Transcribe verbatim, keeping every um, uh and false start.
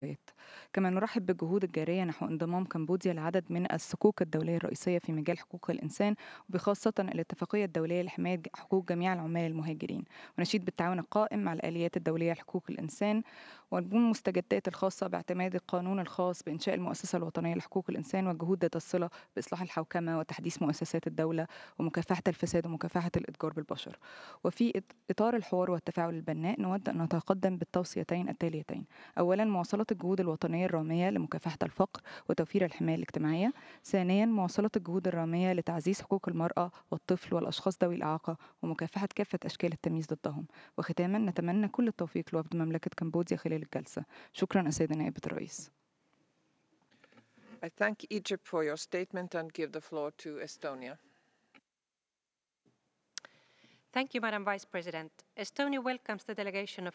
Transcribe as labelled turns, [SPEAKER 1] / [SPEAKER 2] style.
[SPEAKER 1] كما نرحب بالجهود الجارية نحو انضمام كمبوديا لعدد من الصكوك الدولية الرئيسية في مجال حقوق الإنسان، وبخاصة الاتفاقية الدولية لحماية حقوق جميع العمال المهاجرين. ونشيد بالتعاون القائم مع الآليات الدولية لحقوق الإنسان والمستجدات الخاصة باعتماد القانون الخاص بإنشاء المؤسسة الوطنية لحقوق الإنسان، والجهود ذات الصلة بإصلاح الحوكمة وتحديث مؤسسات الدولة ومكافحة الفساد ومكافحة الإتجار بالبشر. وفي إط- إطار الحوار والتفاعل البناء نود أن نتقدم بالتوصيتين التاليتين: أولا، مواصلة الجهود الوطنية الرامية لمكافحة الفقر وتوفير الحماية الاجتماعية. ثانيا، مواصلة الجهود الرامية لتعزيز حقوق المرأة والطفل والأشخاص ذوي الإعاقة ومكافحة كافة أشكال التمييز ضدهم. وختاما، نتمنى كل التوفيق لوفد مملكة كمبوديا خلال الجلسة. شكرا السيدة نائبة الرئيس.
[SPEAKER 2] I thank Egypt for your statement and give the floor to Estonia.
[SPEAKER 3] Thank you, Madam Vice President. Estonia welcomes the delegation of